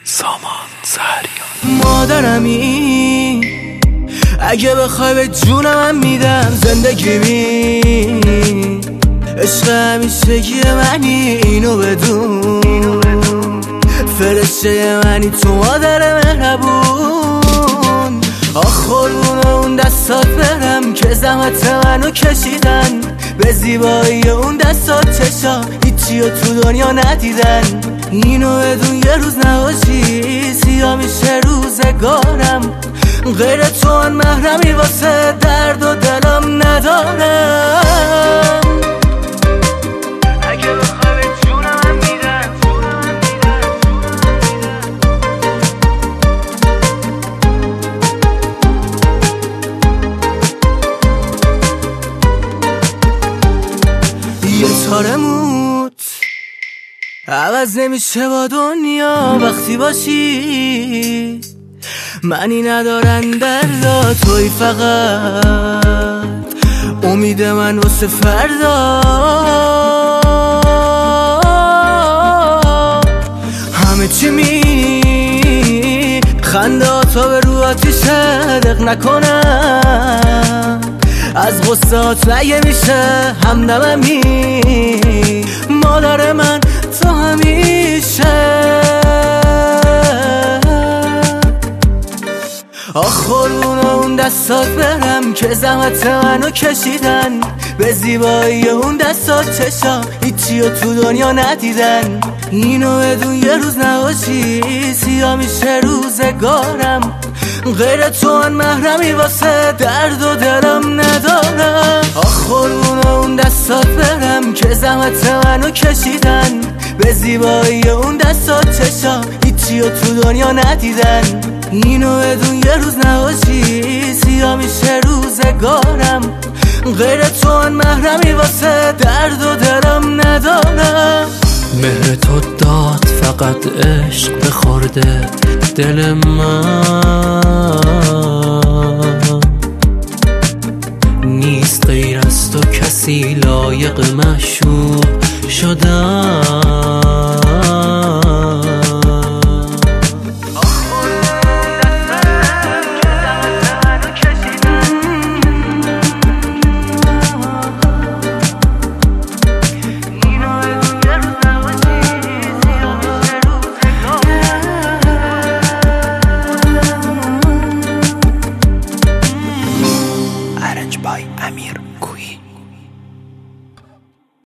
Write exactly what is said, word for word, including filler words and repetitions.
سامان زهریان. مادرمی اگه بخوای به جونم میدم زندگی بی عشق همیشگی منی، اینو بدون فرشته منی تو مادر مهربون. آخ قربون اون دستات برم که زحمت منو کشیدن، به زیبایی اون دستات چشا هیچی رو تو دنیا ندیدن. اینو بدون یه روز نباشی سیاه میشه روزگارم، غیر تو من محرمی واسه درد و دلم ندارم. اگه بخوای به جونم میدم یه تاره موت عوض نمیشه با دنیا وقتی باشی. منی ندارن دردا توی فقط امید من واسه فردا. همه چی می خنده تا به رو آتیشه دق نکنم، از غصات نگه میشه همدممی. مادر من تو همیشه آخ قربون اون دستات برم که زحمت منو کشیدن، به زیبایی اون دستات چشا هیچی رو تو دنیا ندیدن. اینو بدون یه روز نباشی سیاه میشه روزگارم، غیر تو من محرمی واسه درد و دلم ندارم. آخ قربون اون دستات برم که زحمت منو کشیدن، به زیبایی اون دستات چشا هیچی رو تو دنیا ندیدن. اینو بدون یه روز نباشی سیاه میشه روزگارم، غیر تو من محرمی واسه درد و دلم ندارم. مهر تو داد فقط عشق بخورده دل من، نیست غیر از تو کسی لایق معشوق شدن.